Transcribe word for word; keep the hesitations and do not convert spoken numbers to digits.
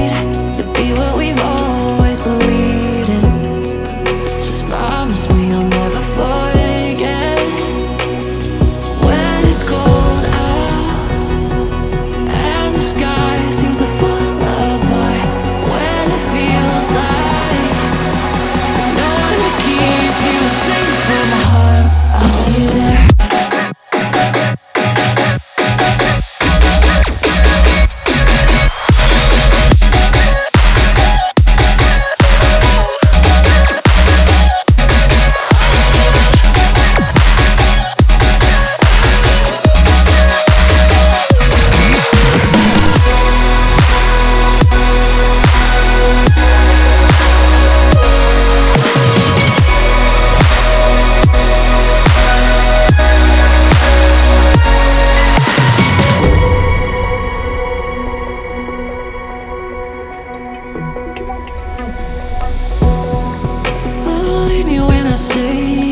need to be what we've always believed in. Just promise me you'll never forget. When it's cold out and the sky seems to fall apart, when it feels like there's no one to keep you safe from harm, I'll be there. Believe me when I say